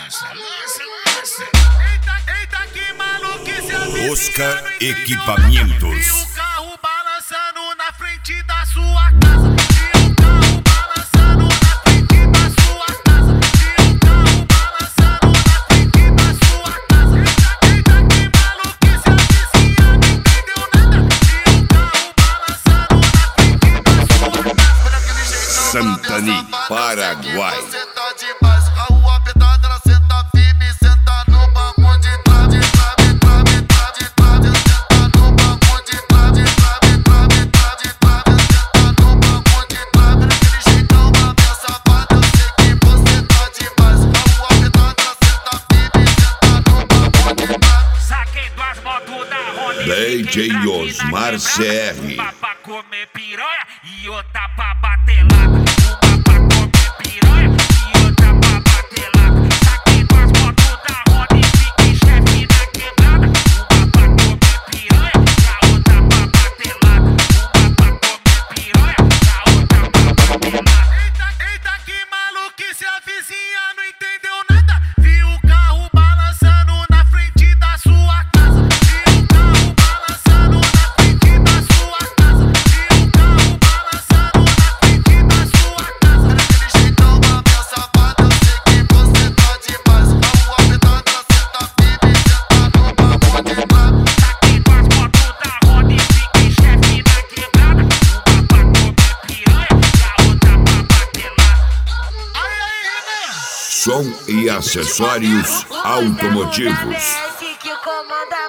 Eita que maluquice avicina. Oscar Equipamentos. E o carro balançando na frente da sua casa. E o carro balançando na frente da sua casa. E o carro balançando na frente da sua casa. Eita que maluquice avicina, não entendeu nada. E o carro balançando na frente da sua casa. Santani, Paraguai. Você tá demais, a rua pedrada, ela senta firme, senta no banco de trás, de trave, trave, trave, trave, senta no banco de trave, trave, trave, trave, trave, senta no banco de trave, daquele jeitão, a minha safada, eu sei que você tá demais, a rua pedrada, ela senta firme, senta no banco de trave. Saquei duas motos da Honda DJ Osmar CR. uma pra comer piranha e outra pra bater lata. Uma pra comer piranha e outra pra bater lata. Saquei duas motos da Honda e fiquei chefe na quebrada. Uma pra comer piranha e a outra pra bater lata. Uma pra comer piranha e a outra pra bater lata. Eita que maluquice, a vizinha não entendeu nada. Viu o carro balançando na frente da sua casa. Viu o carro balançando na frente da sua casa. Viu o carro balançando na frente da sua casa. Daquele jeitão, a minha safada, eu sei que você tá demais. A rua pedrada, ela senta firme, senta no banco de trás. Saquei duas motos da Honda e fiquei chefe na quebrada. Uma pra comer piranha e a outra pra bater lata. Aí, Renan! Som e acessórios automotivos. Que comanda